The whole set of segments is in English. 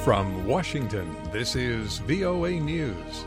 From Washington, this is VOA News.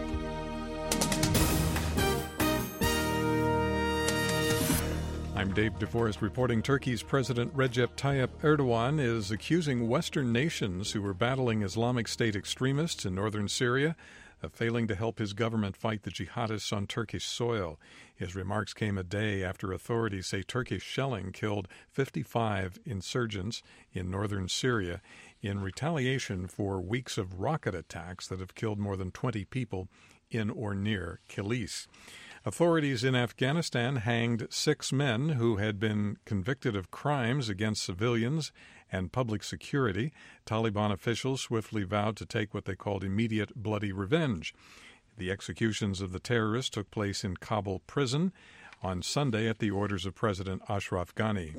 I'm Dave DeForest reporting Turkey's President Recep Tayyip Erdogan is accusing Western nations who are battling Islamic State extremists in northern Syria of failing to help his government fight the jihadists on Turkish soil. His remarks came a day after authorities say Turkish shelling killed 55 insurgents in northern Syria in retaliation for weeks of rocket attacks that have killed more than 20 people in or near Kilis. Authorities in Afghanistan hanged 6 men who had been convicted of crimes against civilians and public security. Taliban officials swiftly vowed to take what they called immediate bloody revenge. The executions of the terrorists took place in Kabul prison on Sunday at the orders of President Ashraf Ghani.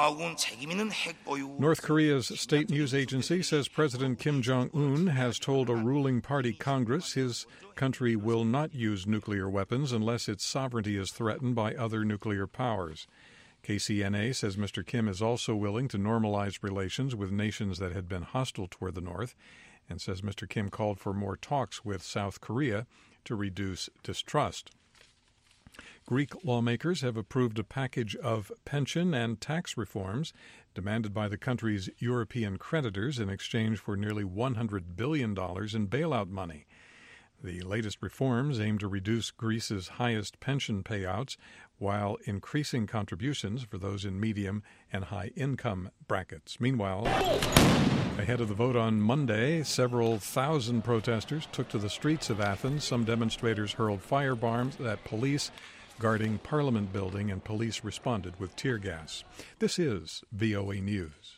North Korea's state news agency says President Kim Jong-un has told a ruling party Congress his country will not use nuclear weapons unless its sovereignty is threatened by other nuclear powers. KCNA says Mr. Kim is also willing to normalize relations with nations that had been hostile toward the North, and says Mr. Kim called for more talks with South Korea to reduce distrust. Greek lawmakers have approved a package of pension and tax reforms demanded by the country's European creditors in exchange for nearly $100 billion in bailout money. The latest reforms aim to reduce Greece's highest pension payouts while increasing contributions for those in medium and high income brackets. Meanwhile, ahead of the vote on Monday, several thousand protesters took to the streets of Athens. Some demonstrators hurled firebombs at police guarding Parliament building, and police responded with tear gas. This is VOA News.